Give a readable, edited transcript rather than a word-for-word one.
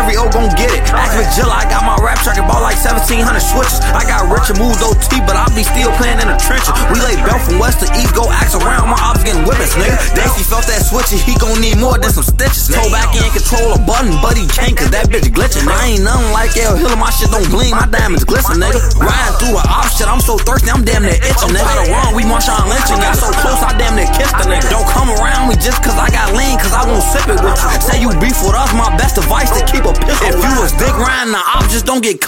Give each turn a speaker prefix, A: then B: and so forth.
A: every O gon' get it. Ask Jill, I got my rap track and bought like 1,700 switches. I got rich and moved OT, but I be still playing in the trenches. We lay belt from west to east, go axe around, my ops getting whippets, nigga. Daisy felt that switching, he gon' need more than some stitches. Toe back in, control a button, but he can't cause that bitch glitching. I ain't nothing like L Hill, my shit don't bling, my diamonds glisten, nigga. Riding through the op shit, I'm so thirsty, I'm damn near itching, nigga. Got a wrong, we Marshawn lynching, got so close, I damn near kissed the nigga. Don't come around me just cause I got lean, cause I won't sip it with you. Say you beef with us, my best advice to keep a pistol. If you was dick riding the op, just don't get caught.